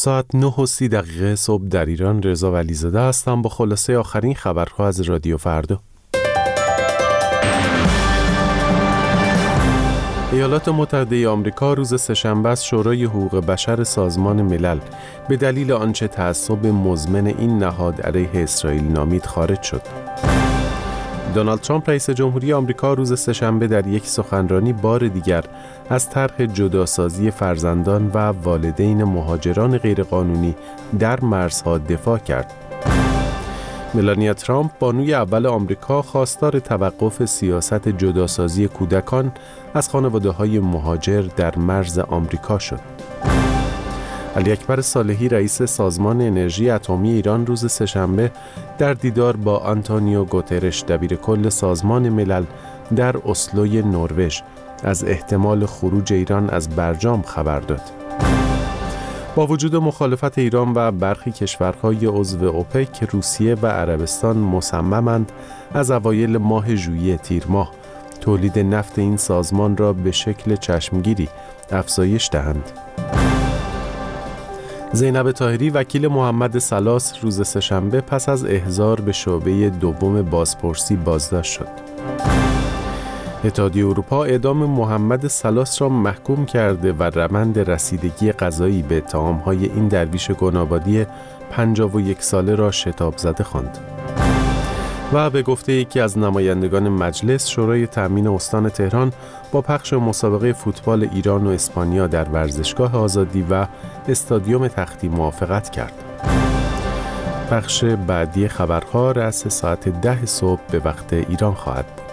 ساعت 9:30 صبح در ایران. رضا ولیزاده هستم با خلاصه آخرین خبرها از رادیو فردا. ایالات متحده آمریکا روز سه‌شنبه از شورای حقوق بشر سازمان ملل به دلیل آنچه تعصب مزمن این نهاد علیه اسرائیل نامید خارج شد. دونالد ترامپ رئیس جمهوری آمریکا روز سه‌شنبه در یک سخنرانی بار دیگر از طرح جداسازی فرزندان و والدین مهاجران غیرقانونی در مرزها دفاع کرد. ملانیا ترامپ بانوی اول آمریکا خواستار توقف سیاست جداسازی کودکان از خانواده‌های مهاجر در مرز آمریکا شد. علی اکبر صالحی رئیس سازمان انرژی اتمی ایران روز سه‌شنبه در دیدار با آنتونیو گوترش دبیرکل سازمان ملل در اسلوی نروژ از احتمال خروج ایران از برجام خبر داد. با وجود مخالفت ایران و برخی کشورهای عضو اوپک، روسیه و عربستان مصممند از اوایل ماه ژوئیه تیر ماه تولید نفت این سازمان را به شکل چشمگیری افزایش دهند. زینب طاهری وکیل محمد سلاس روز سه‌شنبه پس از احضار به شعبه دوم بازپرسی بازداشت شد. اتحادیه اروپا اعدام محمد سلاس را محکوم کرده و روند رسیدگی قضایی به اتهام‌های این درویش گنابادی 51 ساله را شتاب زده خواند. و به گفته یکی از نمایندگان مجلس، شورای تأمین استان تهران با پخش مسابقه فوتبال ایران و اسپانیا در ورزشگاه آزادی و استادیوم تختی موافقت کرد. پخش بعدی خبرها رأس ساعت 10 صبح به وقت ایران خواهد بود.